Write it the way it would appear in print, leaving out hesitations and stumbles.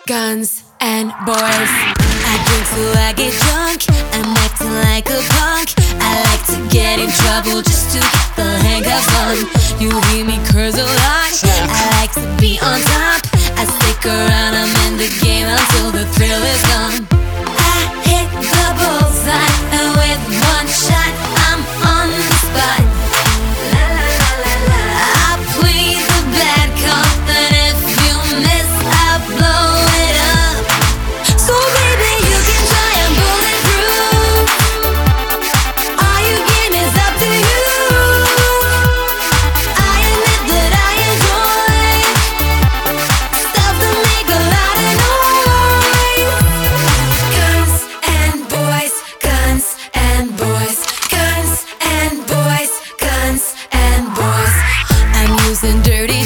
guns, and boys. I drink till I get drunk, I'm acting like a punk. I like to get in trouble just to get the hang of fun. You hear me curse a lot, I like to be on top. I stick around, I'm in the game until the thrill is gone. I hit the bullseye, and with one shot, I'm on the spot. La la la la la. I plead the bad cop, and if you miss, I blow it up. So baby, you can try and bulletproof. All you give is up to you. I admit that I enjoy stuff that make a lot of noise. Guns and boys, guns and boys, guns and boys, guns and boys. I'm using dirty